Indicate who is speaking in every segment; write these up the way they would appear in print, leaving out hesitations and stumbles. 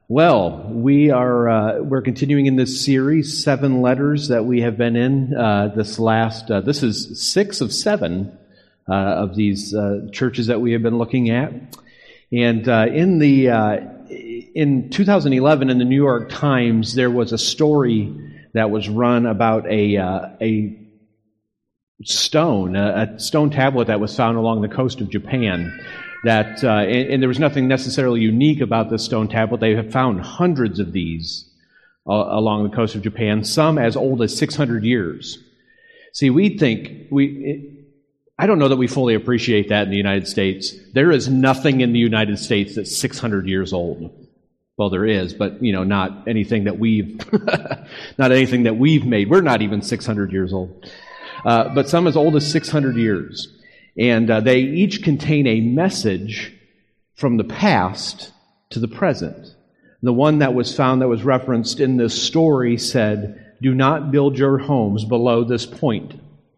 Speaker 1: We're continuing in this series, 7 letters that we have been in this is 6 of 7 of these churches that we have been looking at. And in 2011 in the New York Times, there was a story that was run about a stone tablet that was found along the coast of Japan. And there was nothing necessarily unique about this stone tablet. They have found hundreds of these along the coast of Japan, some as old as 600 years. See, I don't know that we fully appreciate that in the United States. There is nothing in the United States that's 600 years old. Well, there is, but not anything that we've made. We're not even 600 years old. But some as old as 600 years. And they each contain a message from the past to the present. The one that was found that was referenced in this story said, "Do not build your homes below this point."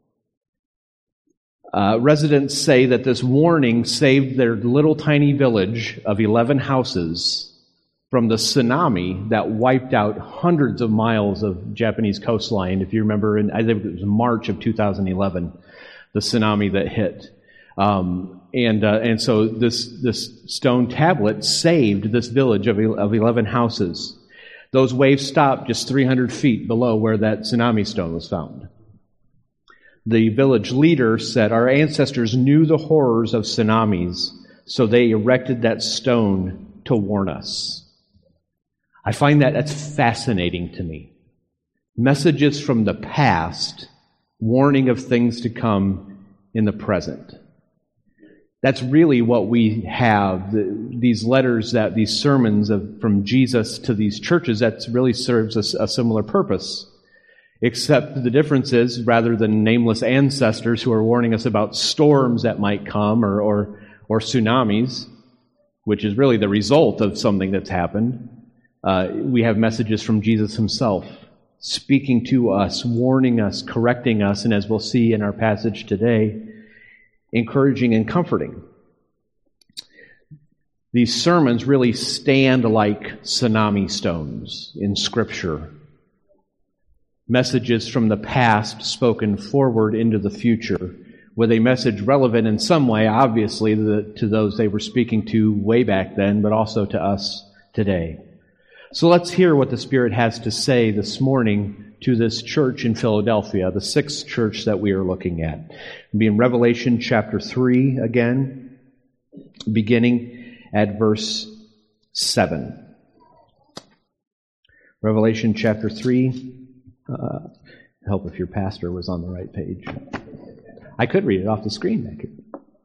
Speaker 1: Residents say that this warning saved their little tiny village of 11 houses from the tsunami that wiped out hundreds of miles of Japanese coastline. If you remember, I think it was March of 2011. The tsunami that hit. And so this stone tablet saved this village of 11 houses. Those waves stopped just 300 feet below where that tsunami stone was found. The village leader said, "Our ancestors knew the horrors of tsunamis, so they erected that stone to warn us." I find that's fascinating to me. Messages from the past, warning of things to come in the present. That's really what we have. These letters, these sermons from Jesus to these churches, that really serves a similar purpose. Except the difference is, rather than nameless ancestors who are warning us about storms that might come or tsunamis, which is really the result of something that's happened, we have messages from Jesus himself, speaking to us, warning us, correcting us, and as we'll see in our passage today, encouraging and comforting. These sermons really stand like tsunami stones in Scripture. Messages from the past spoken forward into the future, with a message relevant in some way, obviously, to those they were speaking to way back then, but also to us today. So let's hear what the Spirit has to say this morning to this church in Philadelphia, the 6th church that we are looking at. It'll be in Revelation chapter 3 again, beginning at verse 7. Revelation chapter 3. Help if your pastor was on the right page. I could read it off the screen back here.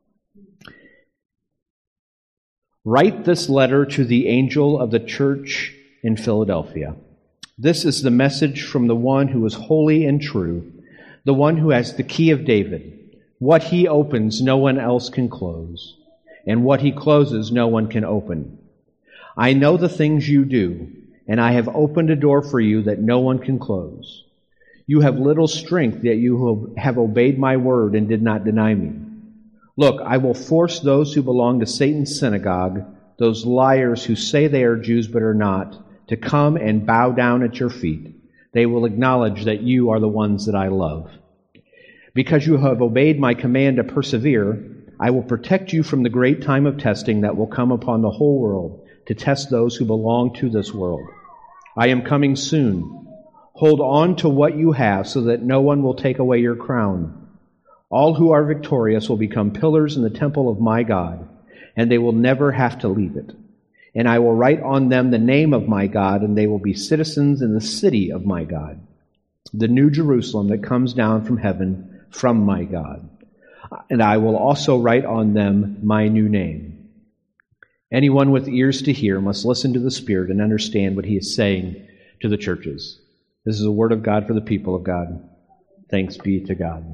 Speaker 1: "Write this letter to the angel of the church in Philadelphia. This is the message from the one who is holy and true, the one who has the key of David. What he opens, no one else can close, and what he closes, no one can open. I know the things you do, and I have opened a door for you that no one can close. You have little strength, yet you have obeyed my word and did not deny me. Look, I will force those who belong to Satan's synagogue, those liars who say they are Jews but are not, to come and bow down at your feet. They will acknowledge that you are the ones that I love. Because you have obeyed my command to persevere, I will protect you from the great time of testing that will come upon the whole world to test those who belong to this world. I am coming soon. Hold on to what you have so that no one will take away your crown. All who are victorious will become pillars in the temple of my God, and they will never have to leave it. And I will write on them the name of my God, and they will be citizens in the city of my God, the new Jerusalem that comes down from heaven from my God. And I will also write on them my new name. Anyone with ears to hear must listen to the Spirit and understand what he is saying to the churches." This is the word of God for the people of God. Thanks be to God.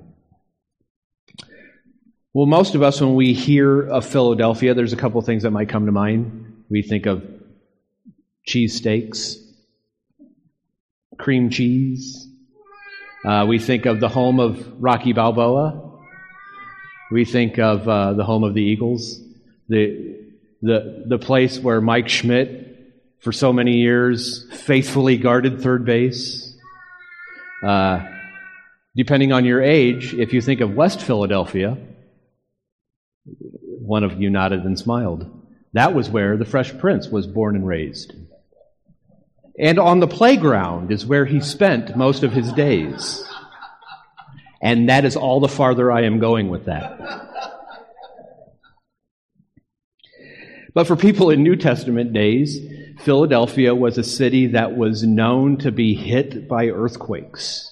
Speaker 1: Well, most of us, when we hear of Philadelphia, there's a couple of things that might come to mind. We think of cheesesteaks, cream cheese. We think of the home of Rocky Balboa. We think of the home of the Eagles, the place where Mike Schmidt for so many years, faithfully guarded third base. Depending on your age, if you think of West Philadelphia, one of you nodded and smiled. That was where the Fresh Prince was born and raised. And on the playground is where he spent most of his days. And that is all the farther I am going with that. But for people in New Testament days, Philadelphia was a city that was known to be hit by earthquakes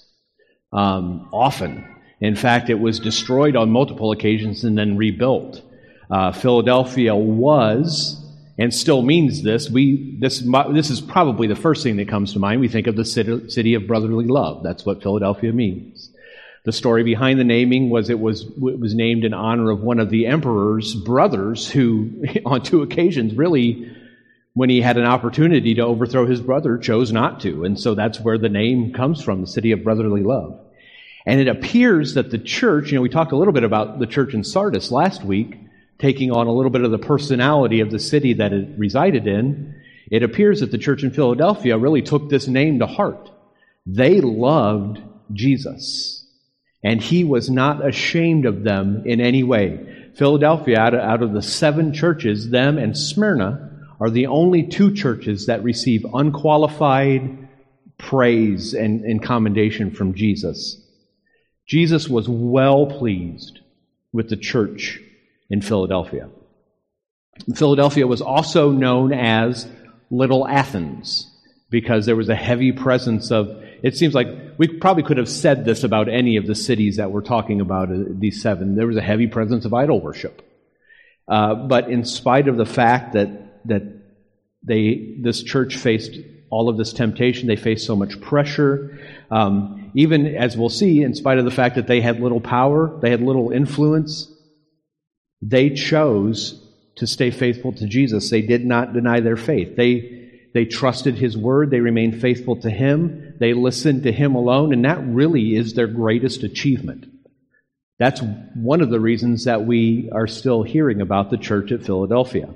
Speaker 1: often. In fact, it was destroyed on multiple occasions and then rebuilt. Philadelphia was, and still means this. This is probably the first thing that comes to mind. We think of the city of brotherly love. That's what Philadelphia means. The story behind the naming was it was named in honor of one of the emperor's brothers who, on 2 occasions, really, when he had an opportunity to overthrow his brother, chose not to. And so that's where the name comes from, the city of brotherly love. And it appears that the church, we talked a little bit about the church in Sardis last week, taking on a little bit of the personality of the city that it resided in. It appears that the church in Philadelphia really took this name to heart. They loved Jesus. And he was not ashamed of them in any way. Philadelphia, out of the 7 churches, them and Smyrna are the only 2 churches that receive unqualified praise and commendation from Jesus. Jesus was well pleased with the church in Philadelphia. Philadelphia was also known as Little Athens because there was a heavy presence of, it seems like we probably could have said this about any of the cities that we're talking about, these 7. There was a heavy presence of idol worship. But in spite of the fact that this church faced all of this temptation, they faced so much pressure, even as we'll see, in spite of the fact that they had little power, they had little influence, they chose to stay faithful to Jesus. They did not deny their faith. They trusted His word. They remained faithful to Him. They listened to Him alone, and that really is their greatest achievement. That's one of the reasons that we are still hearing about the church at Philadelphia.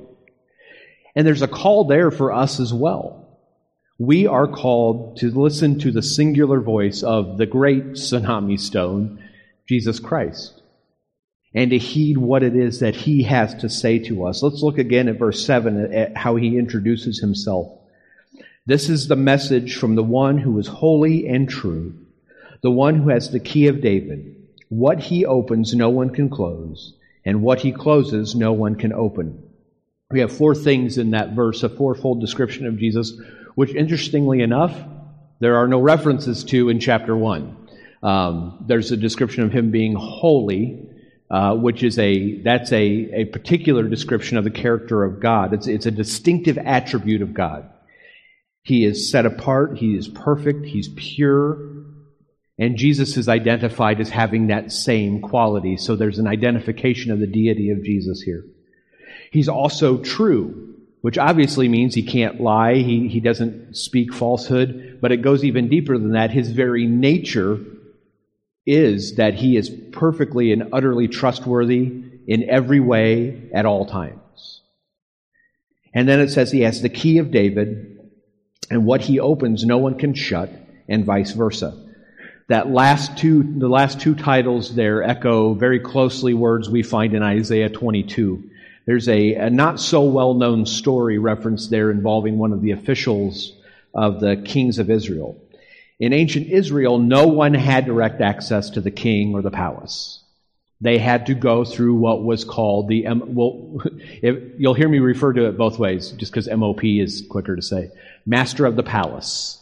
Speaker 1: And there's a call there for us as well. We are called to listen to the singular voice of the great tsunami stone, Jesus Christ, and to heed what it is that He has to say to us. Let's look again at verse 7 at how He introduces Himself. This is the message from the one who is holy and true, the one who has the key of David. What He opens, no one can close, and what He closes, no one can open. We have 4 things in that verse, a 4-fold description of Jesus, which, interestingly enough, there are no references to in chapter 1. There's a description of Him being holy, which is that's a particular description of the character of God. It's a distinctive attribute of God. He is set apart, He is perfect, He's pure, and Jesus is identified as having that same quality. So there's an identification of the deity of Jesus here. He's also true, which obviously means He can't lie, He doesn't speak falsehood, but it goes even deeper than that. His very nature is that He is perfectly and utterly trustworthy in every way at all times. And then it says He has the key of David, and what He opens, no one can shut, and vice versa. The last two titles there echo very closely words we find in Isaiah 22. There's a not so well-known story referenced there involving one of the officials of the kings of Israel. In ancient Israel, no one had direct access to the king or the palace. They had to go through what was called you'll hear me refer to it both ways, just because MOP is quicker to say, Master of the Palace.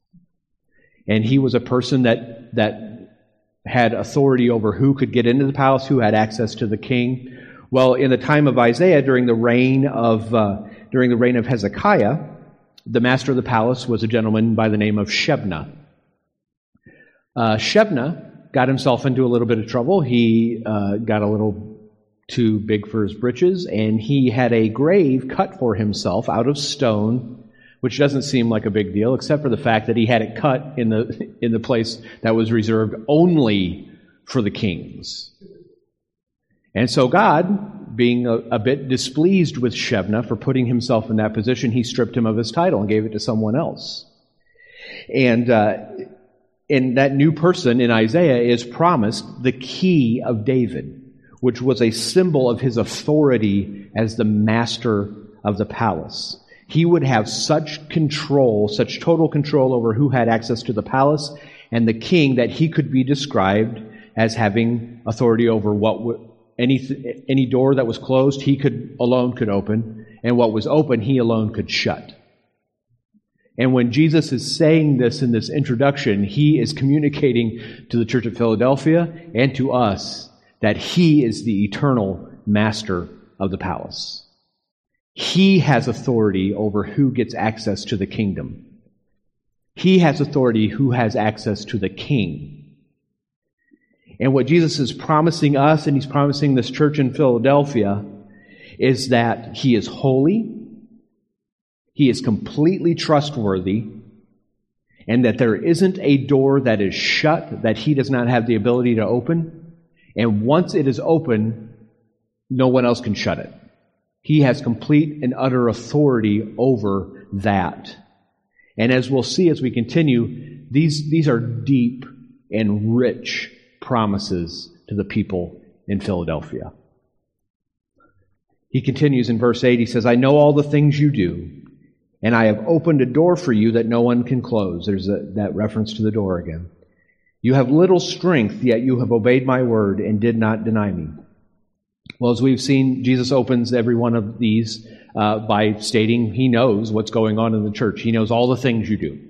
Speaker 1: And he was a person that had authority over who could get into the palace, who had access to the king. Well, in the time of Isaiah, during the reign of Hezekiah, the master of the palace was a gentleman by the name of Shebna. Shebna got himself into a little bit of trouble. He got a little too big for his britches, and he had a grave cut for himself out of stone, which doesn't seem like a big deal, except for the fact that he had it cut in the place that was reserved only for the kings. And so God, being a bit displeased with Shebna for putting himself in that position, he stripped him of his title and gave it to someone else. And that new person in Isaiah is promised the key of David, which was a symbol of his authority as the master of the palace. He would have such control, such total control over who had access to the palace and the king, that he could be described as having authority over any door that was closed, he alone could open, and what was open, he alone could shut. And when Jesus is saying this in this introduction, he is communicating to the church at Philadelphia and to us that he is the eternal master of the palace. He has authority over who gets access to the kingdom. He has authority who has access to the king. And what Jesus is promising us, and he's promising this church in Philadelphia, is that he is holy, he is completely trustworthy, and that there isn't a door that is shut that he does not have the ability to open. And once it is open, no one else can shut it. He has complete and utter authority over that. And as we'll see as we continue, these are deep and rich promises to the people in Philadelphia. He continues in verse 8, he says, I know all the things you do, and I have opened a door for you that no one can close. There's that reference to the door again. You have little strength, yet you have obeyed my word and did not deny me. Well, as we've seen, Jesus opens every one of these by stating he knows what's going on in the church. He knows all the things you do.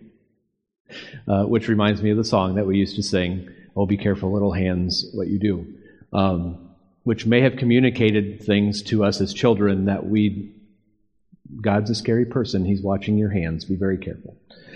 Speaker 1: Which reminds me of the song that we used to sing, Oh, be careful, little hands, what you do. Which may have communicated things to us as children that God's a scary person. He's watching your hands. Be very careful.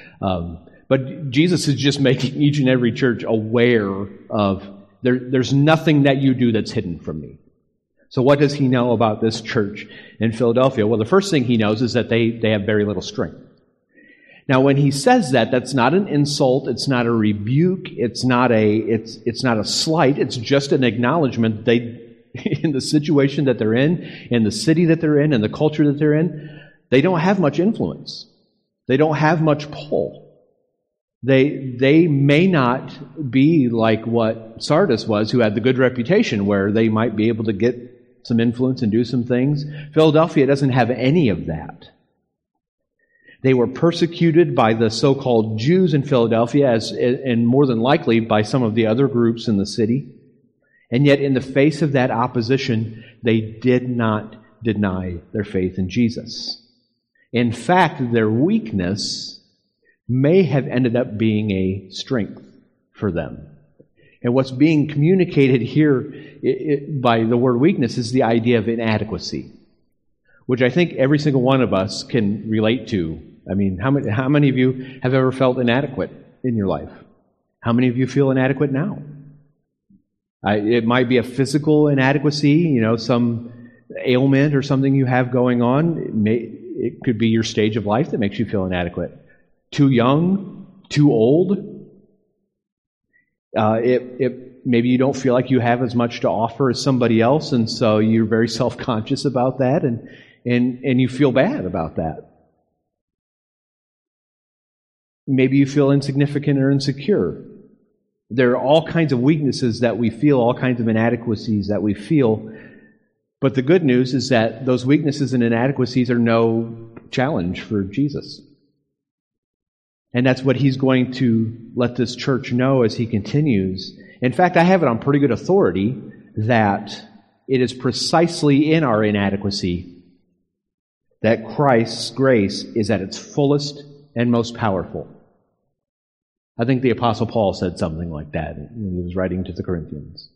Speaker 1: But Jesus is just making each and every church aware of there's nothing that you do that's hidden from me. So what does he know about this church in Philadelphia? Well, the first thing he knows is that they have very little strength. Now, when he says that, that's not an insult. It's not a rebuke. It's not a slight. It's just an acknowledgement in the situation that they're in the city that they're in the culture that they're in, they don't have much influence. They don't have much pull. They may not be like what Sardis was, who had the good reputation where they might be able to get some influence and do some things. Philadelphia doesn't have any of that. They were persecuted by the so-called Jews in Philadelphia, and more than likely by some of the other groups in the city. And yet, in the face of that opposition, they did not deny their faith in Jesus. In fact, their weakness may have ended up being a strength for them. And what's being communicated here by the word weakness is the idea of inadequacy, which I think every single one of us can relate to. I mean, how many of you have ever felt inadequate in your life? How many of you feel inadequate now? It might be a physical inadequacy, some ailment or something you have going on. It could be your stage of life that makes you feel inadequate. Too young, too old. Maybe you don't feel like you have as much to offer as somebody else, and so you're very self-conscious about that, and you feel bad about that. Maybe you feel insignificant or insecure. There are all kinds of weaknesses that we feel, all kinds of inadequacies that we feel. But the good news is that those weaknesses and inadequacies are no challenge for Jesus. And that's what he's going to let this church know as he continues. In fact, I have it on pretty good authority that it is precisely in our inadequacy that Christ's grace is at its fullest and most powerful. I think the Apostle Paul said something like that when he was writing to the Corinthians.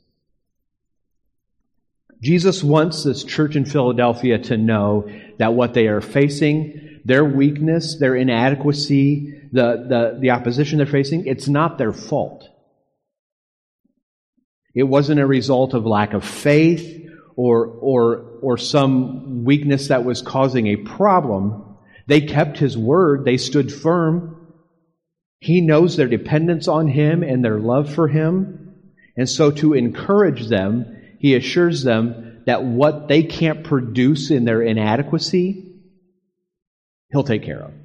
Speaker 1: Jesus wants this church in Philadelphia to know that what they are facing, their weakness, their inadequacy, the opposition they're facing, it's not their fault. It wasn't a result of lack of faith or some weakness that was causing a problem. They kept his word. They stood firm. He knows their dependence on him and their love for him. And so to encourage them, he assures them that what they can't produce in their inadequacy, He'll take care of.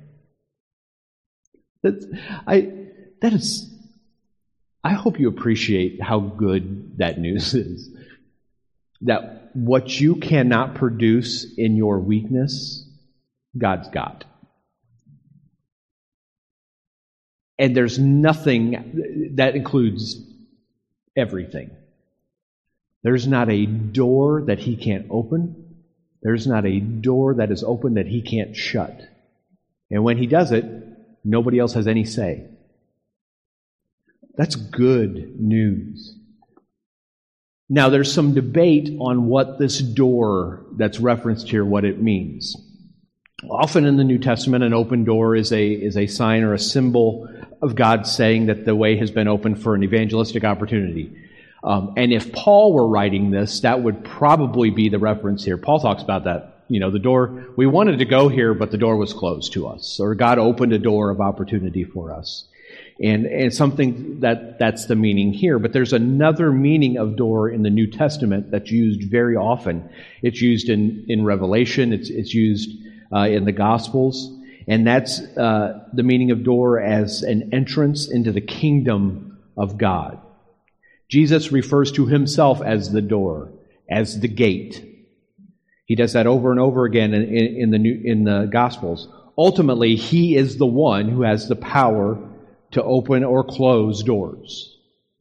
Speaker 1: I hope you appreciate how good that news is. That what you cannot produce in your weakness, God's got. And there's nothing that includes everything. There's not a door that He can't open. There's not a door that is open that He can't shut. And when He does it, nobody else has any say. That's good news. Now, there's some debate on what this door that's referenced here, what it means. Often in the New Testament, an open door is a sign or a symbol of God saying that the way has been opened for an evangelistic opportunity. And if Paul were writing this, that would probably be the reference here. Paul talks about that. You know, the door, we wanted to go here, but the door was closed to us. Or God opened a door of opportunity for us. And something that's the meaning here. But there's another meaning of door in the New Testament that's used very often. It's used in Revelation. It's used in the Gospels. And that's the meaning of door as an entrance into the kingdom of God. Jesus refers to Himself as the door, as the gate. He does that over and over again in the Gospels. Ultimately, He is the one who has the power to open or close doors.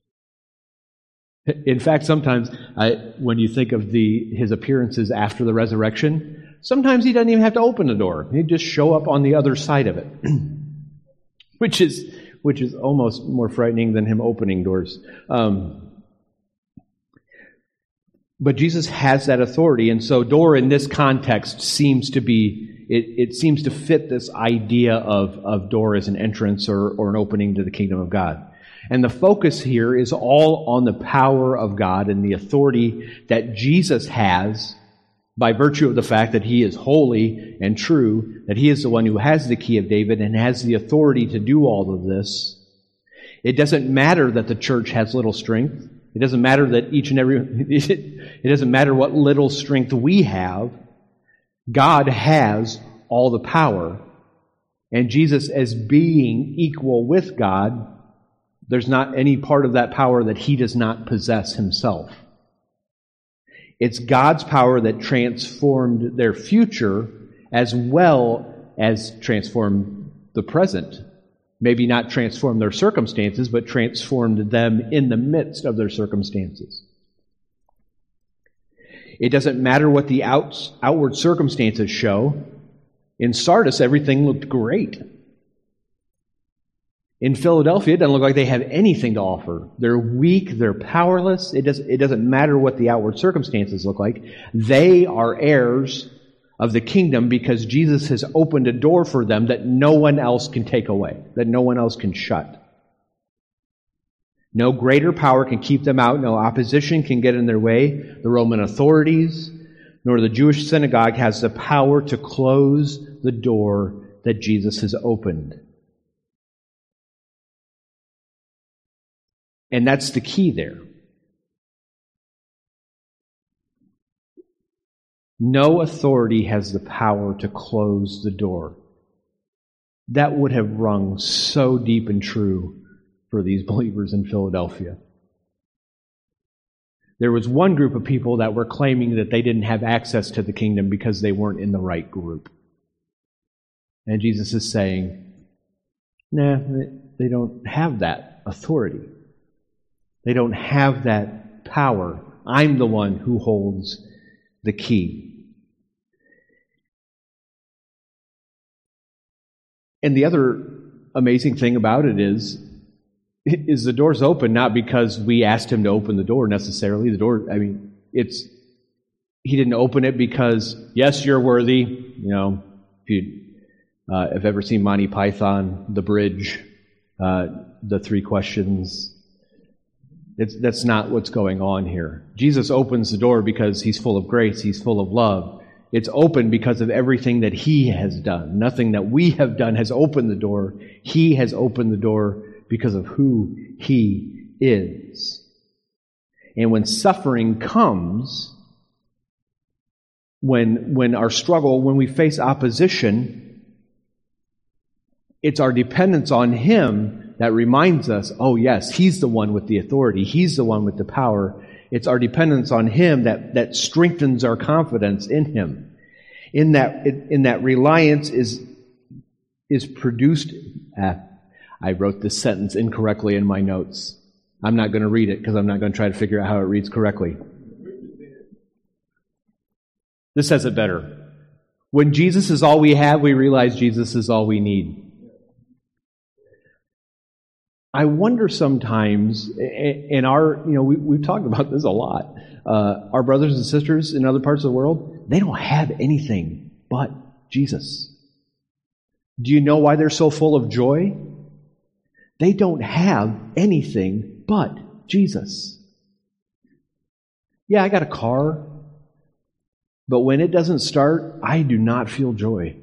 Speaker 1: In fact, sometimes when you think of His appearances after the resurrection, sometimes He doesn't even have to open the door. He'd just show up on the other side of it, which is almost more frightening than Him opening doors. But Jesus has that authority, and so door in this context seems to be, it seems to fit this idea of door as an entrance or an opening to the kingdom of God. And the focus here is all on the power of God and the authority that Jesus has by virtue of the fact that He is holy and true, that He is the one who has the key of David and has the authority to do all of this. It doesn't matter that the church has little strength. It doesn't matter that it doesn't matter what little strength we have. God has all the power. And Jesus, as being equal with God, there's not any part of that power that He does not possess Himself. It's God's power that transformed their future as well as transformed the present. Maybe not transformed their circumstances, but transformed them in the midst of their circumstances. It doesn't matter what the outward circumstances show. In Sardis, everything looked great. In Philadelphia, it doesn't look like they have anything to offer. They're weak, they're powerless. It doesn't matter what the outward circumstances look like. They are heirs of the kingdom because Jesus has opened a door for them that no one else can take away, that no one else can shut. No greater power can keep them out. No opposition can get in their way. The Roman authorities, nor the Jewish synagogue has the power to close the door that Jesus has opened. And that's the key there. No authority has the power to close the door. That would have rung so deep and true for these believers in Philadelphia. There was one group of people that were claiming that they didn't have access to the kingdom because they weren't in the right group. And Jesus is saying, nah, they don't have that authority. They don't have that power. I'm the one who holds the key. And the other amazing thing about it is the door's open not because we asked Him to open the door necessarily. The door, He didn't open it because, yes, you're worthy. You know, if you have ever seen Monty Python, The Bridge, the three questions, that's not what's going on here. Jesus opens the door because He's full of grace, He's full of love. It's open because of everything that He has done. Nothing that we have done has opened the door. He has opened the door because of who He is. And when suffering comes, when our struggle, when we face opposition, it's our dependence on Him that reminds us, oh yes, He's the one with the authority. He's the one with the power. It's our dependence on Him that strengthens our confidence in Him. In that reliance is produced. I wrote this sentence incorrectly in my notes. I'm not going to read it because I'm not going to try to figure out how it reads correctly. This says it better. When Jesus is all we have, we realize Jesus is all we need. I wonder sometimes, in our, we've talked about this a lot. Our brothers and sisters in other parts of the world, they don't have anything but Jesus. Do you know why they're so full of joy? They don't have anything but Jesus. Yeah, I got a car, but when it doesn't start, I do not feel joy.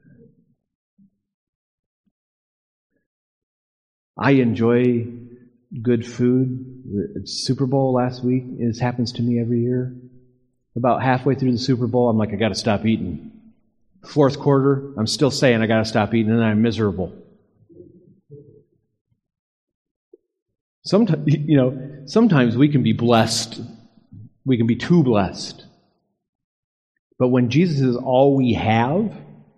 Speaker 1: I enjoy good food. The Super Bowl last week, it happens to me every year. About halfway through the Super Bowl, I'm like, I got to stop eating. Fourth quarter, I'm still saying I got to stop eating, and then I'm miserable. Sometimes we can be blessed. We can be too blessed. But when Jesus is all we have,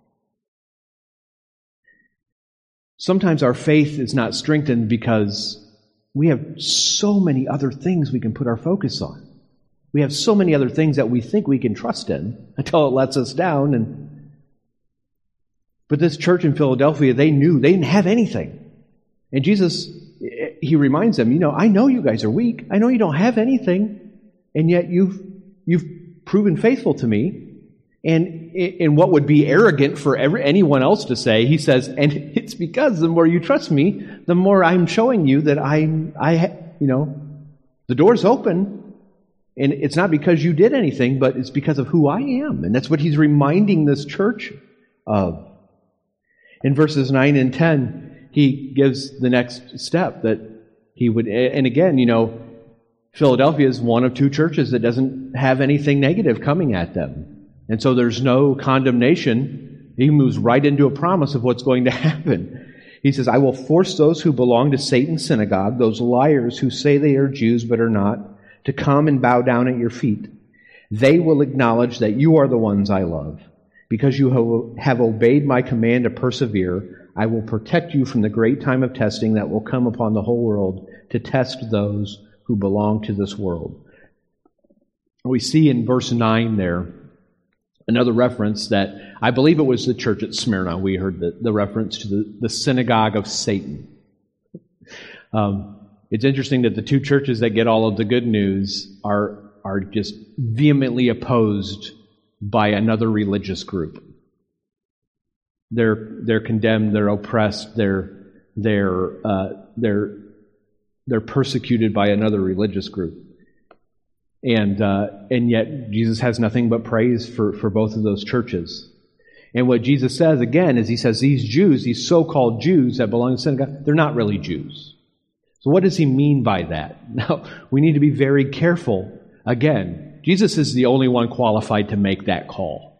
Speaker 1: sometimes our faith is not strengthened because we have so many other things we can put our focus on. We have so many other things that we think we can trust in until it lets us down. But this church in Philadelphia, they knew they didn't have anything. And Jesus, He reminds them, I know you guys are weak. I know you don't have anything. And yet you've proven faithful to me. And in what would be arrogant for anyone else to say, He says, and it's because the more you trust me, the more I'm showing you that the door's open. And it's not because you did anything, but it's because of who I am. And that's what He's reminding this church of. In verses 9 and 10, He gives the next step that He would, and again, Philadelphia is one of two churches that doesn't have anything negative coming at them. And so there's no condemnation. He moves right into a promise of what's going to happen. He says, I will force those who belong to Satan's synagogue, those liars who say they are Jews but are not, to come and bow down at your feet. They will acknowledge that you are the ones I love. Because you have obeyed my command to persevere, I will protect you from the great time of testing that will come upon the whole world to test those who belong to this world. We see in verse 9 there, another reference that I believe it was the church at Smyrna. We heard the reference to the synagogue of Satan. It's interesting that the two churches that get all of the good news are just vehemently opposed by another religious group. They're condemned. They're oppressed. They're persecuted by another religious group. And yet Jesus has nothing but praise for both of those churches. And what Jesus says again is He says these Jews, these so-called Jews that belong to the synagogue, they're not really Jews. So what does He mean by that? Now, we need to be very careful. Again, Jesus is the only one qualified to make that call.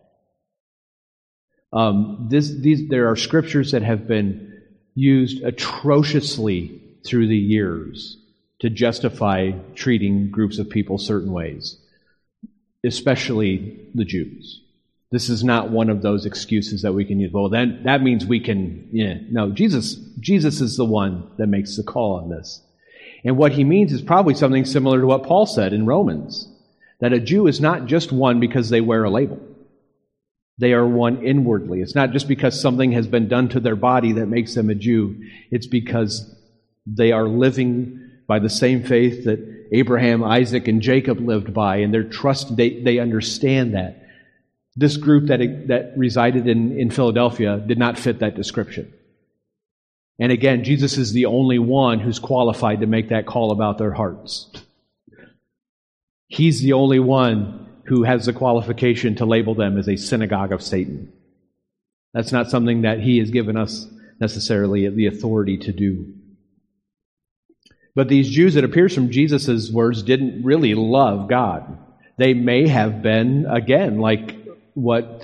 Speaker 1: There are scriptures that have been used atrociously through the years to justify treating groups of people certain ways, especially the Jews. This is not one of those excuses that we can use. Well, then that means we can, no, Jesus is the one that makes the call on this. And what He means is probably something similar to what Paul said in Romans, that a Jew is not just one because they wear a label. They are one inwardly. It's not just because something has been done to their body that makes them a Jew. It's because they are living by the same faith that Abraham, Isaac, and Jacob lived by, and their trust, they understand that. This group that resided in Philadelphia did not fit that description. And again, Jesus is the only one who's qualified to make that call about their hearts. He's the only one who has the qualification to label them as a synagogue of Satan. That's not something that He has given us necessarily the authority to do. But these Jews, it appears from Jesus' words, didn't really love God. They may have been, again, like what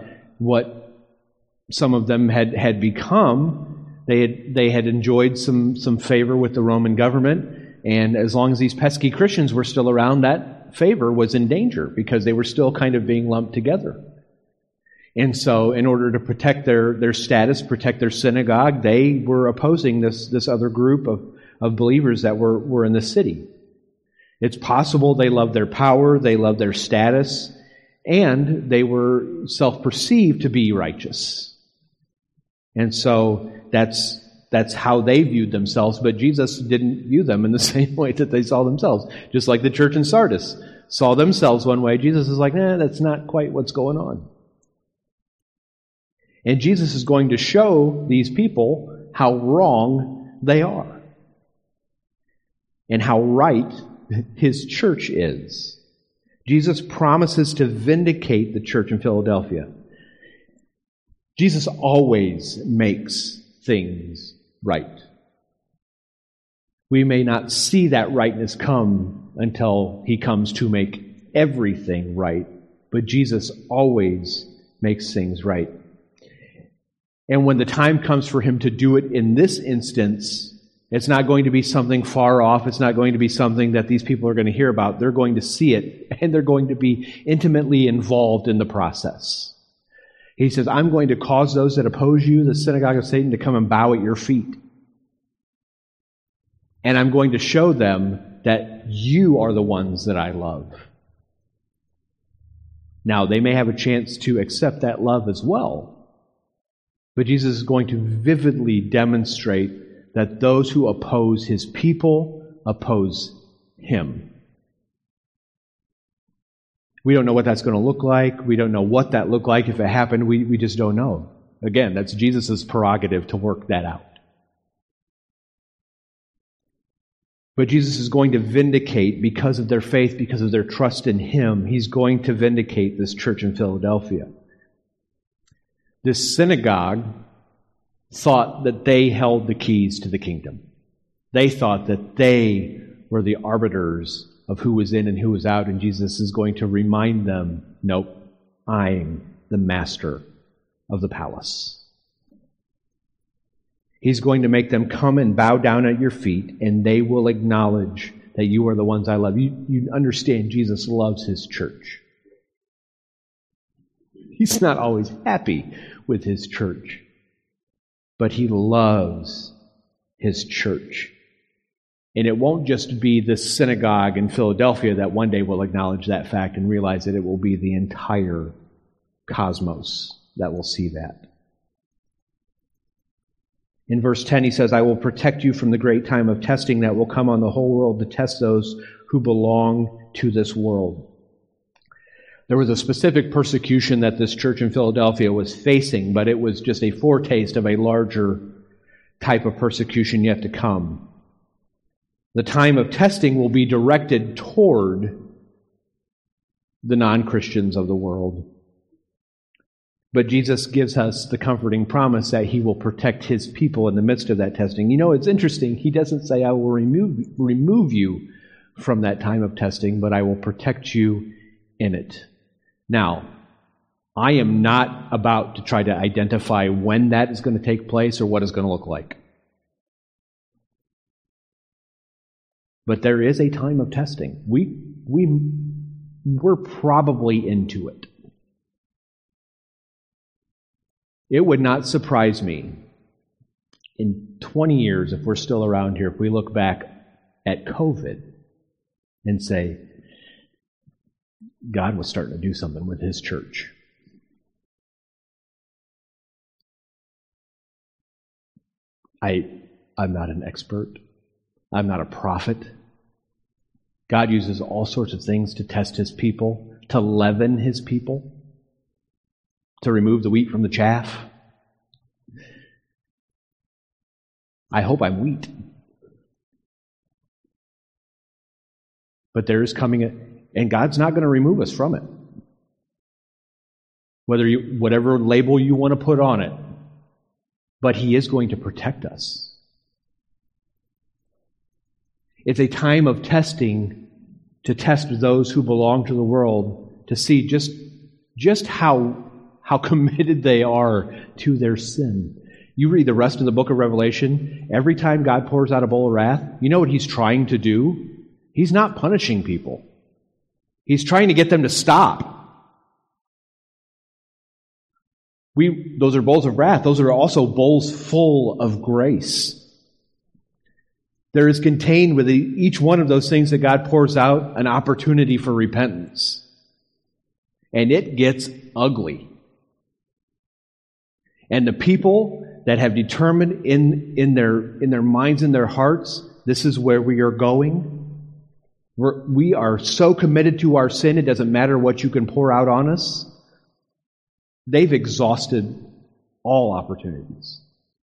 Speaker 1: some of them had become. They had enjoyed some favor with the Roman government, and as long as these pesky Christians were still around, that favor was in danger because they were still kind of being lumped together. And so, in order to protect their status, protect their synagogue, they were opposing this other group of believers that were in the city. It's possible they loved their power, they loved their status, and they were self-perceived to be righteous. And so that's how they viewed themselves, but Jesus didn't view them in the same way that they saw themselves. Just like the church in Sardis saw themselves one way, Jesus is like, that's not quite what's going on. And Jesus is going to show these people how wrong they are and how right His church is. Jesus promises to vindicate the church in Philadelphia. Jesus always makes things right. We may not see that rightness come until He comes to make everything right, but Jesus always makes things right. And when the time comes for Him to do it in this instance, it's not going to be something far off. It's not going to be something that these people are going to hear about. They're going to see it, and they're going to be intimately involved in the process. He says, I'm going to cause those that oppose you, the synagogue of Satan, to come and bow at your feet. And I'm going to show them that you are the ones that I love. Now, they may have a chance to accept that love as well. But Jesus is going to vividly demonstrate that those who oppose His people oppose Him. We don't know what that's going to look like. We don't know what that looked like if it happened. We just don't know. Again, that's Jesus' prerogative to work that out. But Jesus is going to vindicate, because of their faith, because of their trust in Him, He's going to vindicate this church in Philadelphia. This synagogue thought that they held the keys to the kingdom. They thought that they were the arbiters of who was in and who was out, and Jesus is going to remind them, nope, I'm the master of the palace. He's going to make them come and bow down at your feet, and they will acknowledge that you are the ones I love. You understand Jesus loves His church. He's not always happy with His church, but He loves His church. And it won't just be this synagogue in Philadelphia that one day will acknowledge that fact and realize that it will be the entire cosmos that will see that. In verse 10, he says, I will protect you from the great time of testing that will come on the whole world to test those who belong to this world. There was a specific persecution that this church in Philadelphia was facing, but it was just a foretaste of a larger type of persecution yet to come. The time of testing will be directed toward the non-Christians of the world. But Jesus gives us the comforting promise that He will protect His people in the midst of that testing. You know, it's interesting. He doesn't say, I will remove you from that time of testing, but I will protect you in it. Now, I am not about to try to identify when that is going to take place or what it's going to look like. But there is a time of testing. We're probably into it. It would not surprise me in 20 years, if we're still around here, if we look back at COVID and say, God was starting to do something with His church. I'm not an expert. I'm not a prophet. God uses all sorts of things to test His people, to leaven His people, to remove the wheat from the chaff. I hope I'm wheat. But there is coming and God's not going to remove us from it. Whatever label you want to put on it, but He is going to protect us. It's a time of testing to test those who belong to the world, to see just just how committed they are to their sin. You read the rest of the book of Revelation, every time God pours out a bowl of wrath, you know what He's trying to do? He's not punishing people. He's trying to get them to stop. Those are bowls of wrath. Those are also bowls full of grace. There is contained with each one of those things that God pours out an opportunity for repentance. And it gets ugly. And the people that have determined in their minds and their hearts, this is where we are going. We are so committed to our sin, it doesn't matter what you can pour out on us. They've exhausted all opportunities.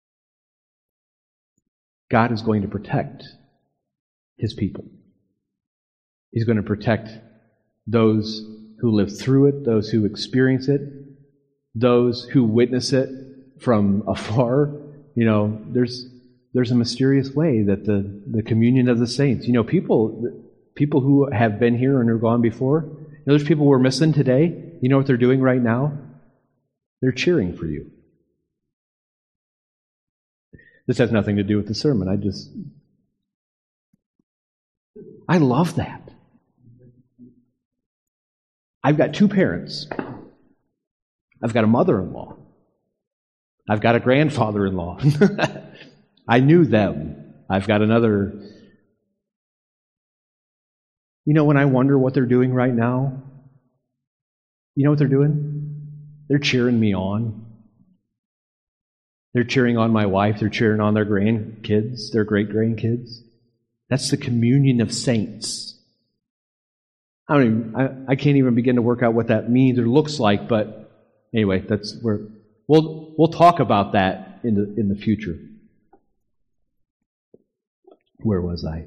Speaker 1: God is going to protect His people. He's going to protect those who live through it, those who experience it, those who witness it from afar. You know, there's a mysterious way that the communion of the saints, you know, people who have been here and are gone before, you know, there's people we're missing today. You know what they're doing right now? They're cheering for you. This has nothing to do with the sermon. I love that. I've got two parents. I've got a mother-in-law. I've got a grandfather-in-law. I knew them. I've got another. You know, when I wonder what they're doing right now, you know what they're doing? They're cheering me on. They're cheering on my wife. They're cheering on their grandkids, their great-grandkids. That's the communion of saints. I can't even begin to work out what that means or looks like, but anyway, that's where we'll talk about that in the future. Where was I?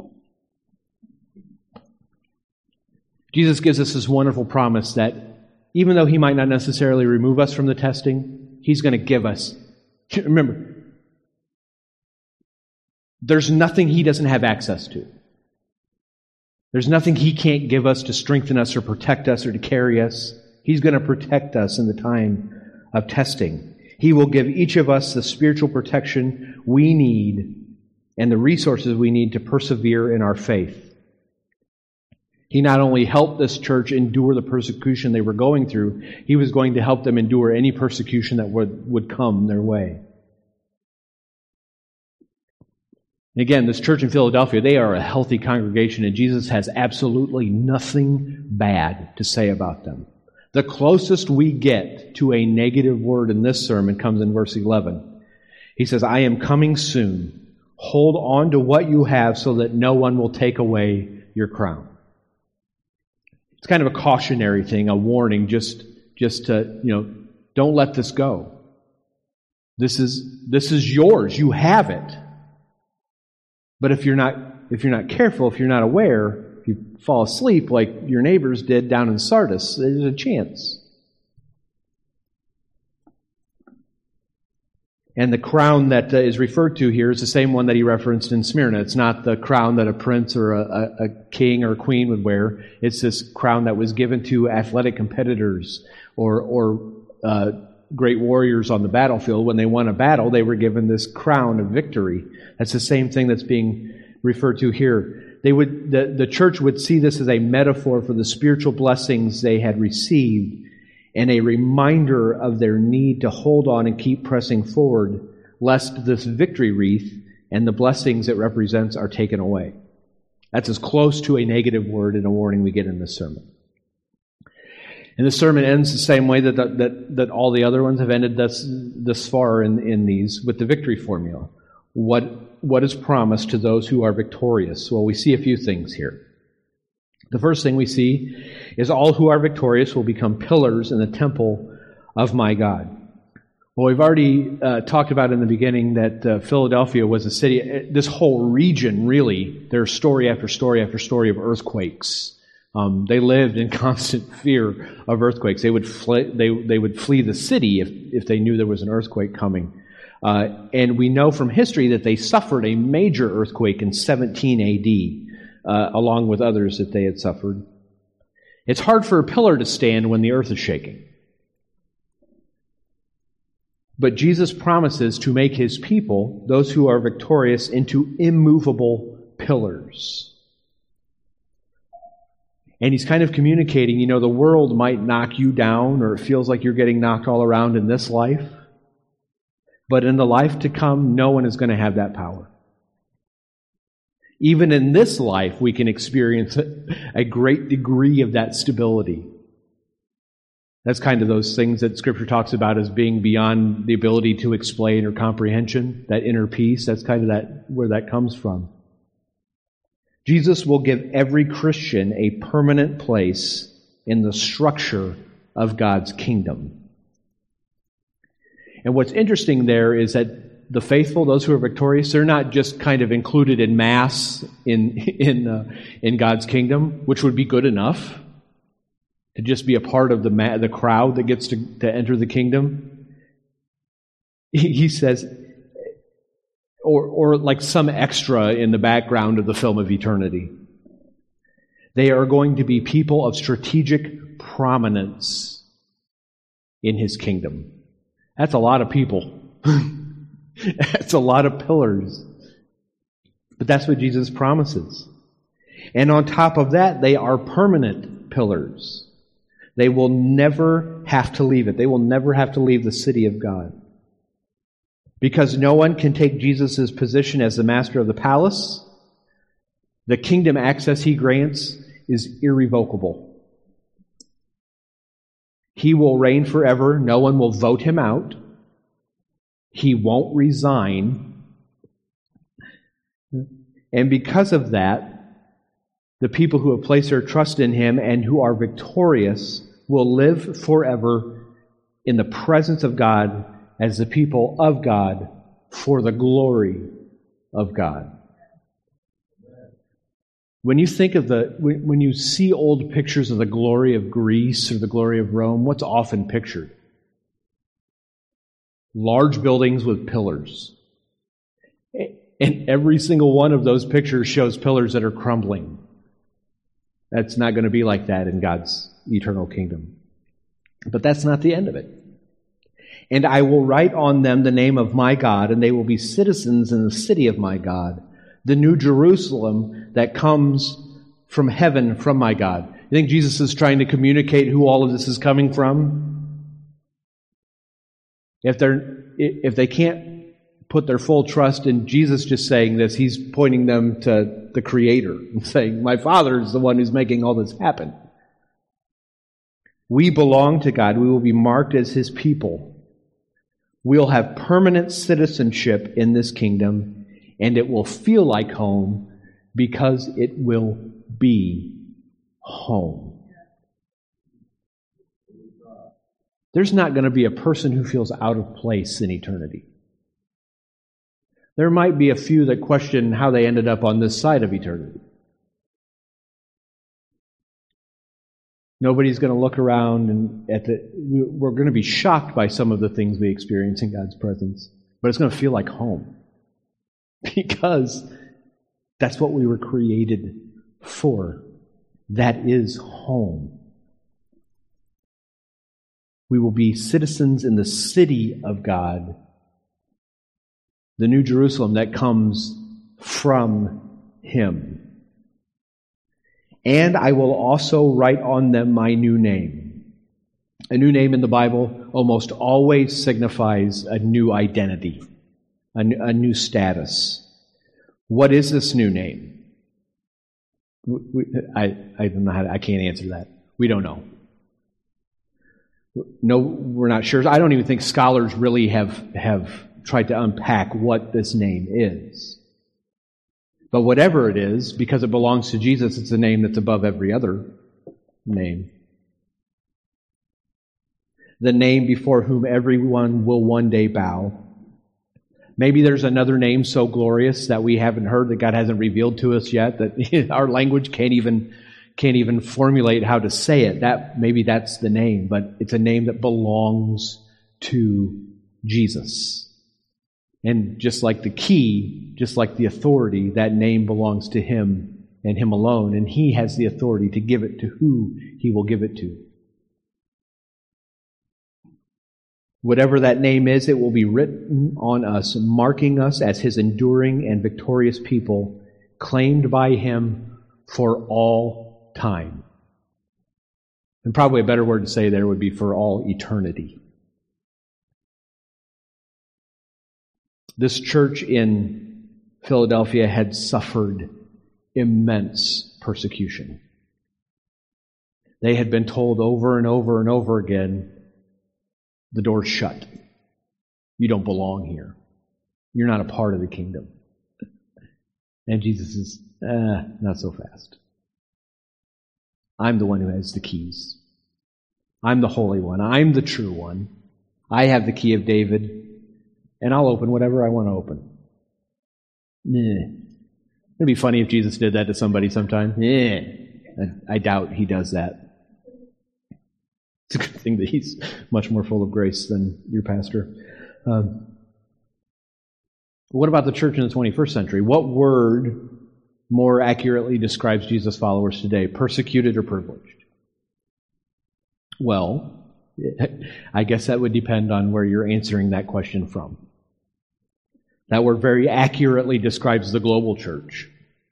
Speaker 1: Jesus gives us this wonderful promise that even though He might not necessarily remove us from the testing, He's going to give us. Remember, there's nothing He doesn't have access to. There's nothing He can't give us to strengthen us or protect us or to carry us. He's going to protect us in the time of testing. He will give each of us the spiritual protection we need and the resources we need to persevere in our faith. He not only helped this church endure the persecution they were going through, He was going to help them endure any persecution that would come their way. Again, this church in Philadelphia, they are a healthy congregation, and Jesus has absolutely nothing bad to say about them. The closest we get to a negative word in this sermon comes in verse 11. He says, I am coming soon. Hold on to what you have so that no one will take away your crown. It's kind of a cautionary thing, a warning, just to, don't let this go. This is yours. You have it. But if you're not careful, if you're not aware, if you fall asleep like your neighbors did down in Sardis, there's a chance. And the crown that is referred to here is the same one that he referenced in Smyrna. It's not the crown that a prince or a king or a queen would wear. It's this crown that was given to athletic competitors or great warriors on the battlefield. When they won a battle, they were given this crown of victory. That's the same thing that's being referred to here. The church would see this as a metaphor for the spiritual blessings they had received, and a reminder of their need to hold on and keep pressing forward, lest this victory wreath and the blessings it represents are taken away. That's as close to a negative word and a warning we get in this sermon. And the sermon ends the same way that all the other ones have ended thus far in these, with the victory formula. What is promised to those who are victorious? Well, we see a few things here. The first thing we see is all who are victorious will become pillars in the temple of my God. Well, we've already talked about in the beginning that Philadelphia was a city. This whole region, really, there's story after story after story of earthquakes. They lived in constant fear of earthquakes. They would flee the city if they knew there was an earthquake coming. And we know from history that they suffered a major earthquake in 17 A.D., along with others that they had suffered. It's hard for a pillar to stand when the earth is shaking. But Jesus promises to make his people, those who are victorious, into immovable pillars. And he's kind of communicating, the world might knock you down, or it feels like you're getting knocked all around in this life. But in the life to come, no one is going to have that power. Even in this life, we can experience a great degree of that stability. That's kind of those things that Scripture talks about as being beyond the ability to explain or comprehension, that inner peace. That's kind of where that comes from. Jesus will give every Christian a permanent place in the structure of God's kingdom. And what's interesting there is that the faithful, those who are victorious, they're not just kind of included in mass in God's kingdom, which would be good enough to just be a part of the crowd that gets to enter the kingdom. He says, or like some extra in the background of the film of eternity. They are going to be people of strategic prominence in his kingdom. That's a lot of people. That's a lot of pillars. But that's what Jesus promises. And on top of that, they are permanent pillars. They will never have to leave it. They will never have to leave the city of God. Because no one can take Jesus' position as the master of the palace, the kingdom access he grants is irrevocable. He will reign forever. No one will vote him out. He won't resign. And because of that, the people who have placed their trust in him and who are victorious will live forever in the presence of God as the people of God for the glory of God. When you think of when you see old pictures of the glory of Greece or the glory of Rome, what's often pictured? Large buildings with pillars. And every single one of those pictures shows pillars that are crumbling. That's not going to be like that in God's eternal kingdom. But that's not the end of it. And I will write on them the name of my God, and they will be citizens in the city of my God, the new Jerusalem that comes from heaven from my God. You think Jesus is trying to communicate who all of this is coming from? If they can't put their full trust in Jesus just saying this, he's pointing them to the Creator and saying, my Father is the one who's making all this happen. We belong to God. We will be marked as his people. We'll have permanent citizenship in this kingdom, and it will feel like home because it will be home. There's not going to be a person who feels out of place in eternity. There might be a few that question how they ended up on this side of eternity. Nobody's going to look around and we're going to be shocked by some of the things we experience in God's presence, but it's going to feel like home because that's what we were created for. That is home. We will be citizens in the city of God, the New Jerusalem that comes from him. And I will also write on them my new name. A new name in the Bible almost always signifies a new identity, a new status. What is this new name? I don't know I can't answer that. We don't know. No, we're not sure. I don't even think scholars really have tried to unpack what this name is. But whatever it is, because it belongs to Jesus, it's a name that's above every other name. The name before whom everyone will one day bow. Maybe there's another name so glorious that we haven't heard, that God hasn't revealed to us yet, that our language can't even formulate how to say it. Maybe that's the name, but it's a name that belongs to Jesus. And just like the key, just like the authority, that name belongs to him and Him alone, and He has the authority to give it to who He will give it to. Whatever that name is, it will be written on us, marking us as His enduring and victorious people, claimed by Him for all time. And probably a better word to say there would be for all eternity. This church in Philadelphia had suffered immense persecution. They had been told over and over and over again, the door's shut. You don't belong here. You're not a part of the kingdom. And Jesus is, not so fast. I'm the one who has the keys. I'm the Holy One. I'm the true one. I have the key of David, and I'll open whatever I want to open. It'd be funny if Jesus did that to somebody sometime. I doubt He does that. It's a good thing that He's much more full of grace than your pastor. What about the church in the 21st century? What word more accurately describes Jesus' followers today? Persecuted or privileged? Well, I guess that would depend on where you're answering that question from. That word very accurately describes the global church.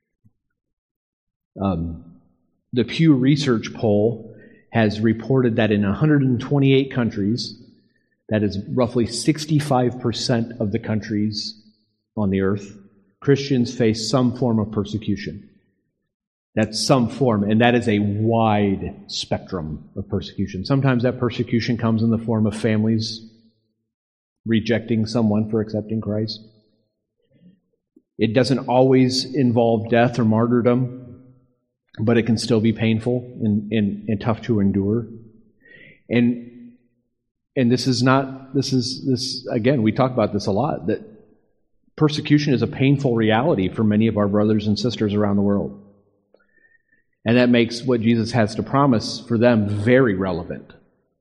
Speaker 1: The Pew Research poll has reported that in 128 countries, that is roughly 65% of the countries on the earth, Christians face some form of persecution. That's some form, and that is a wide spectrum of persecution. Sometimes that persecution comes in the form of families rejecting someone for accepting Christ. It doesn't always involve death or martyrdom, but it can still be painful and tough to endure. And this is again, we talk about this a lot, that persecution is a painful reality for many of our brothers and sisters around the world. And that makes what Jesus has to promise for them very relevant.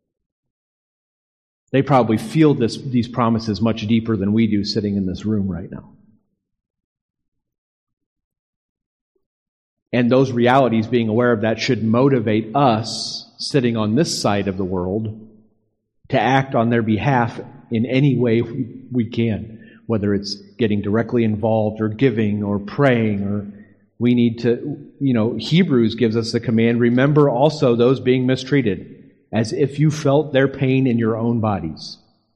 Speaker 1: They probably feel these promises much deeper than we do sitting in this room right now. And those realities, being aware of that, should motivate us sitting on this side of the world to act on their behalf in any way we can, whether it's getting directly involved or giving or praying, or we need to, Hebrews gives us the command, remember also those being mistreated, as if you felt their pain in your own bodies.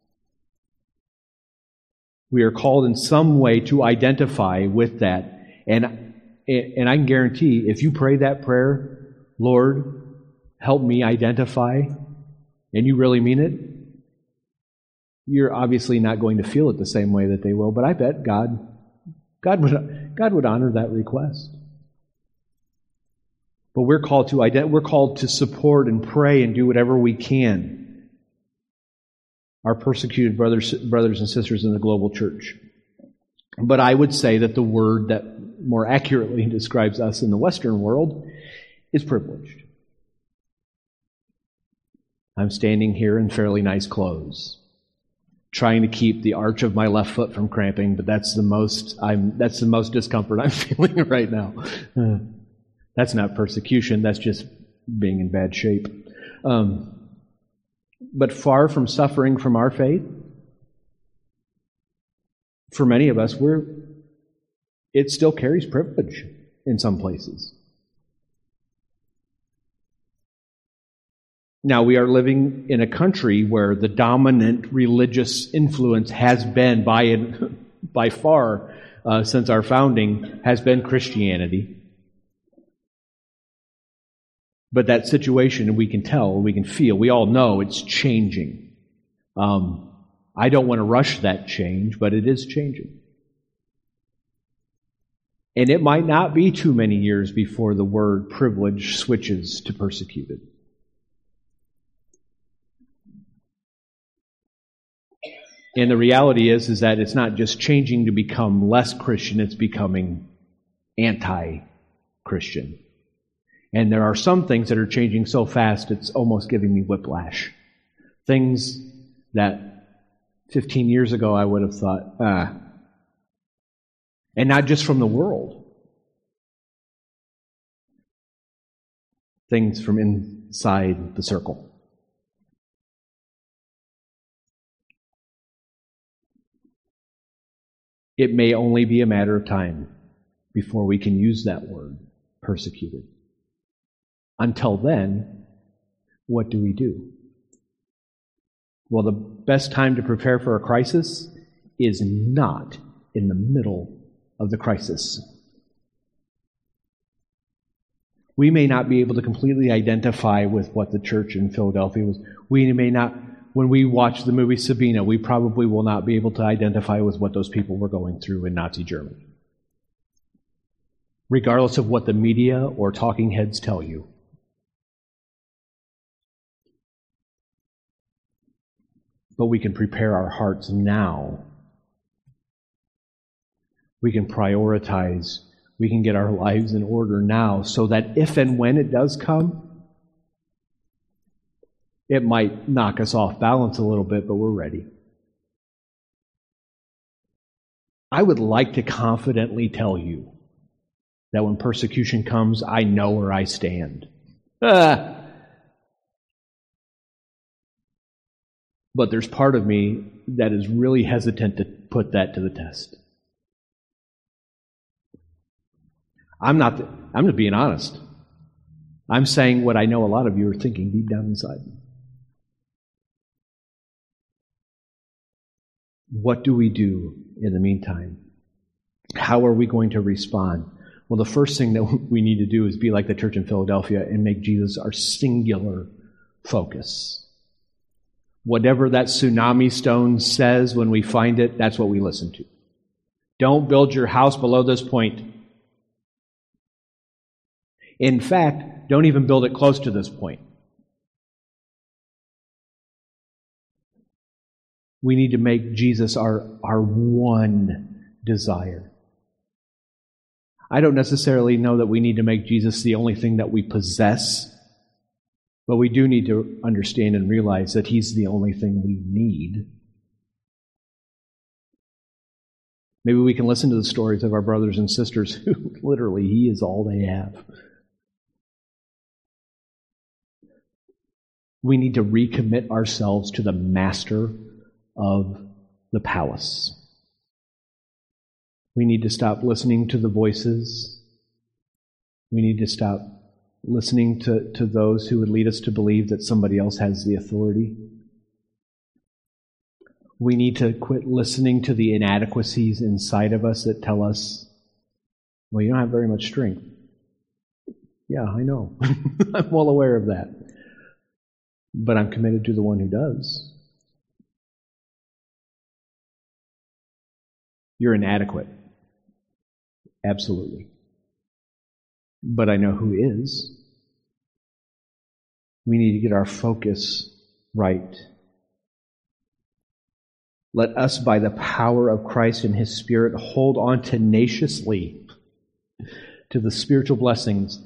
Speaker 1: We are called in some way to identify with that. And I can guarantee, if you pray that prayer, Lord, help me identify, and you really mean it, you're obviously not going to feel it the same way that they will, but I bet God would honor that request. But we're called to support and pray and do whatever we can. Our persecuted brothers and sisters in the global church. But I would say that the word that more accurately describes us in the Western world is privileged. I'm standing here in fairly nice clothes, trying to keep the arch of my left foot from cramping, but that's the most discomfort I'm feeling right now. That's not persecution, that's just being in bad shape. But far from suffering from our faith, for many of us, it still carries privilege in some places. Now, we are living in a country where the dominant religious influence has been, by far, since our founding, has been Christianity. But that situation, we can tell, we can feel, we all know it's changing. I don't want to rush that change, but it is changing. And it might not be too many years before the word privilege switches to persecuted. And the reality is that it's not just changing to become less Christian, it's becoming anti-Christian. And there are some things that are changing so fast, it's almost giving me whiplash. Things that 15 years ago I would have thought, And not just from the world. things from inside the circle. It may only be a matter of time before we can use that word, persecuted. Until then, what do we do? Well, the best time to prepare for a crisis is not in the middle of the crisis. We may not be able to completely identify with what the church in Philadelphia was. We may not, when we watch the movie Sabina, we probably will not be able to identify with what those people were going through in Nazi Germany. Regardless of what the media or talking heads tell you. But we can prepare our hearts now. We can prioritize. We can get our lives in order now so that if and when it does come, it might knock us off balance a little bit, but we're ready. I would like to confidently tell you that when persecution comes, I know where I stand. But there's part of me that is really hesitant to put that to the test. I'm just being honest. I'm saying what I know a lot of you are thinking deep down inside. What do we do in the meantime? How are we going to respond? Well, the first thing that we need to do is be like the church in Philadelphia and make Jesus our singular focus. Whatever that tsunami stone says when we find it, that's what we listen to. Don't build your house below this point. In fact, don't even build it close to this point. We need to make Jesus our one desire. I don't necessarily know that we need to make Jesus the only thing that we possess, but we do need to understand and realize that He's the only thing we need. Maybe we can listen to the stories of our brothers and sisters who literally He is all they have. We need to recommit ourselves to the master of the palace. We need to stop listening to the voices. We need to stop listening to those who would lead us to believe that somebody else has the authority. We need to quit listening to the inadequacies inside of us that tell us, well, you don't have very much strength. Yeah, I know. I'm well aware of that. But I'm committed to the one who does. You're inadequate. Absolutely. But I know who is. We need to get our focus right. Let us, by the power of Christ and His Spirit, hold on tenaciously to the spiritual blessings.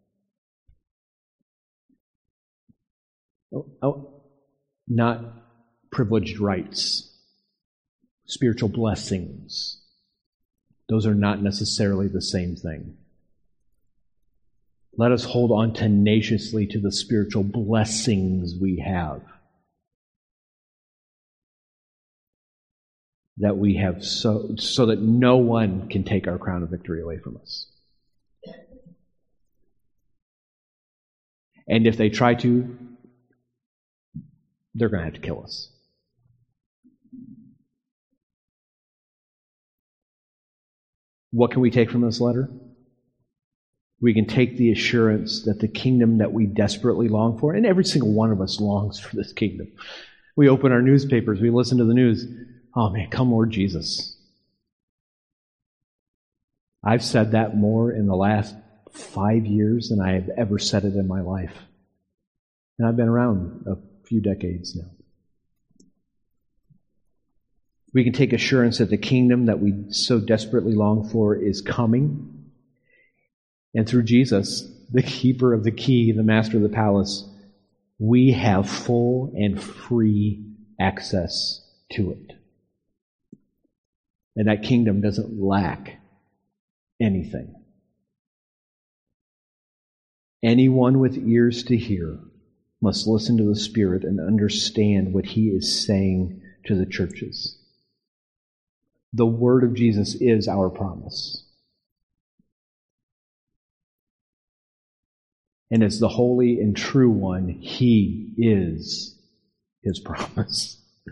Speaker 1: Not privileged rights. Spiritual blessings. Those are not necessarily the same thing. Let us hold on tenaciously to the spiritual blessings we have. That we have so that no one can take our crown of victory away from us. And if they try to, they're going to have to kill us. What can we take from this letter? We can take the assurance that the kingdom that we desperately long for, and every single one of us longs for this kingdom. We open our newspapers, we listen to the news. Oh man, come Lord Jesus. I've said that more in the last 5 years than I have ever said it in my life. And I've been around a few decades now. We can take assurance that the kingdom that we so desperately long for is coming. And through Jesus, the keeper of the key, the master of the palace, we have full and free access to it. And that kingdom doesn't lack anything. Anyone with ears to hear must listen to the Spirit and understand what He is saying to the churches. The word of Jesus is our promise. And as the holy and true one, He is His promise.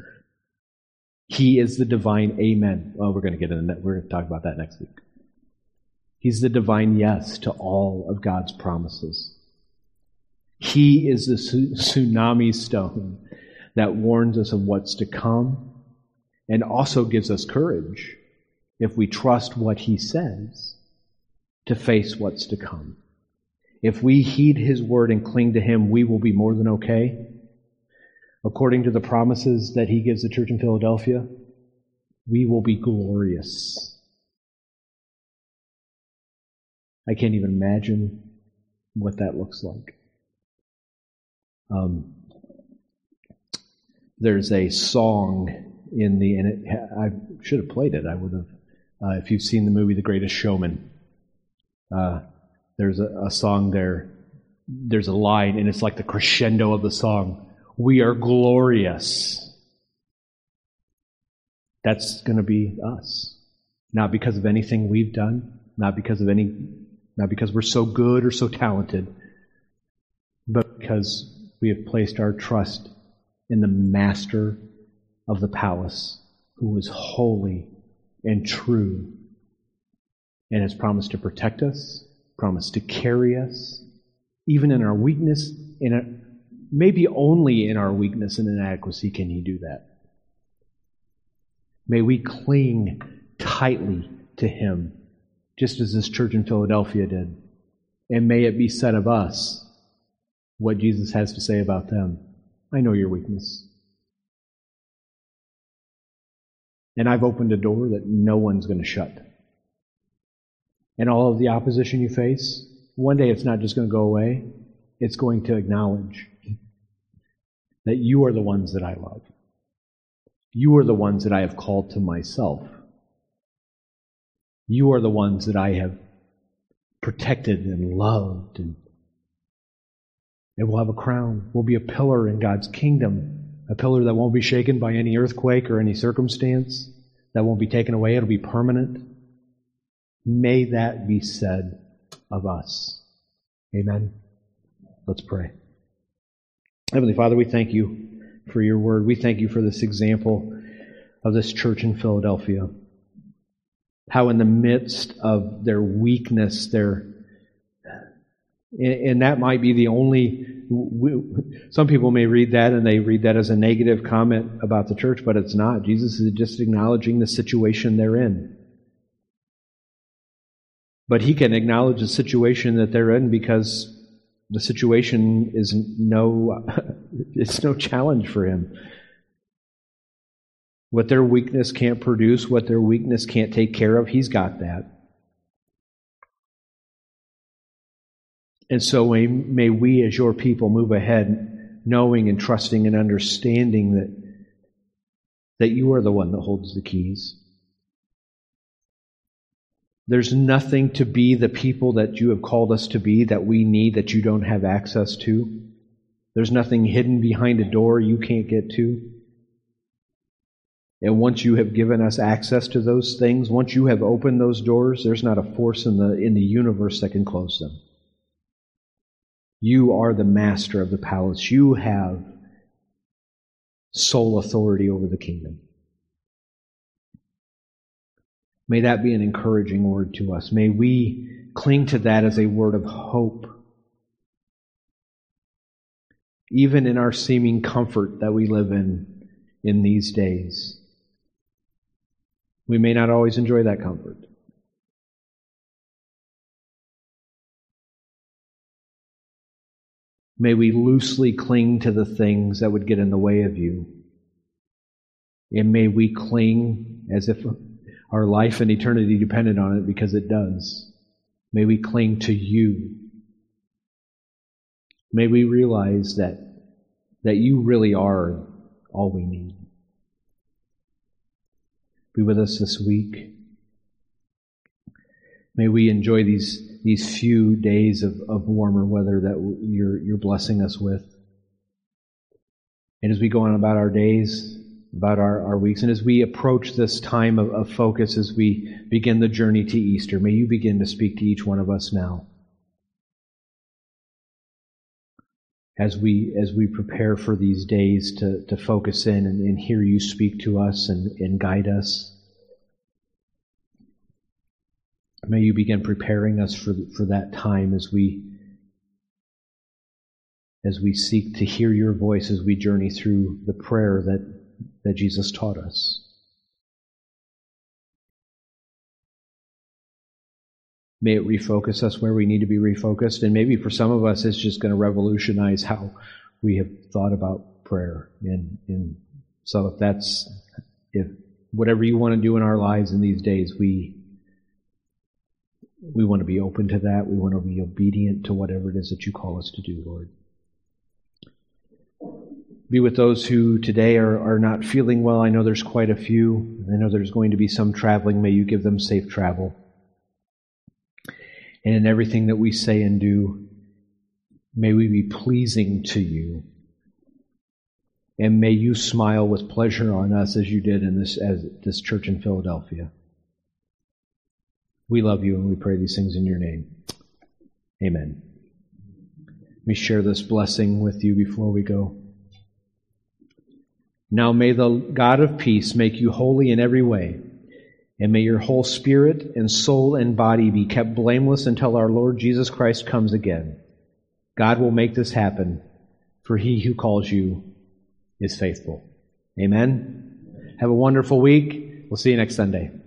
Speaker 1: He is the divine amen. Well, we're going to get into that. We're going to talk about that next week. He's the divine yes to all of God's promises. He is the tsunami stone that warns us of what's to come and also gives us courage if we trust what He says to face what's to come. If we heed His word and cling to Him, we will be more than okay. According to the promises that He gives the church in Philadelphia, we will be glorious. I can't even imagine what that looks like. There's a song I should have played it. I would have, if you've seen the movie The Greatest Showman. There's a song there. There's a line, and it's like the crescendo of the song. We are glorious. That's going to be us. Not because of anything we've done, not because we're so good or so talented, but because we have placed our trust in the Master of the palace, who is holy and true, and has promised to protect us, promised to carry us, even in our weakness, maybe only in our weakness and inadequacy can He do that. May we cling tightly to Him, just as this church in Philadelphia did. And may it be said of us what Jesus has to say about them. I know your weakness. And I've opened a door that no one's going to shut. And all of the opposition you face, one day it's not just going to go away. It's going to acknowledge that you are the ones that I love. You are the ones that I have called to myself. You are the ones that I have protected and loved. And we'll have a crown. We'll be a pillar in God's kingdom. A pillar that won't be shaken by any earthquake or any circumstance. That won't be taken away. It'll be permanent. May that be said of us. Amen. Let's pray. Heavenly Father, we thank You for Your word. We thank You for this example of this church in Philadelphia. How in the midst of their weakness, and that might be the only, some people may read that and they read that as a negative comment about the church, but it's not. Jesus is just acknowledging the situation they're in. But He can acknowledge the situation that they're in because the situation is it's no challenge for Him. What their weakness can't produce, what their weakness can't take care of, He's got that. And so may we as Your people move ahead knowing and trusting and understanding that You are the one that holds the keys. There's nothing to be the people that You have called us to be that we need that You don't have access to. There's nothing hidden behind a door You can't get to. And once You have given us access to those things, once You have opened those doors, there's not a force in the universe that can close them. You are the master of the palace. You have sole authority over the kingdom. May that be an encouraging word to us. May we cling to that as a word of hope. Even in our seeming comfort that we live in these days. We may not always enjoy that comfort. May we loosely cling to the things that would get in the way of You. And may we cling as if our life and eternity depended on it, because it does. May we cling to You. May we realize that You really are all we need. Be with us this week. May we enjoy these few days of warmer weather that you're blessing us with. And as we go on about our days, about our weeks, and as we approach this time of focus, as we begin the journey to Easter, may you begin to speak to each one of us now. As we prepare for these days to focus in and hear you speak to us and guide us, may you begin preparing us for that time as we seek to hear your voice as we journey through the prayer that Jesus taught us. May it refocus us where we need to be refocused, and maybe for some of us it's just going to revolutionize how we have thought about prayer. And so if whatever you want to do in our lives in these days, we want to be open to that. We want to be obedient to whatever it is that you call us to do, Lord. Be with those who today are not feeling well. I know there's quite a few. I know there's going to be some traveling. May you give them safe travel. And in everything that we say and do, may we be pleasing to you. And may you smile with pleasure on us as you did as this church in Philadelphia. We love you and we pray these things in your name. Amen. Let me share this blessing with you before we go. Now may the God of peace make you holy in every way, and may your whole spirit and soul and body be kept blameless until our Lord Jesus Christ comes again. God will make this happen, for he who calls you is faithful. Amen. Have a wonderful week. We'll see you next Sunday.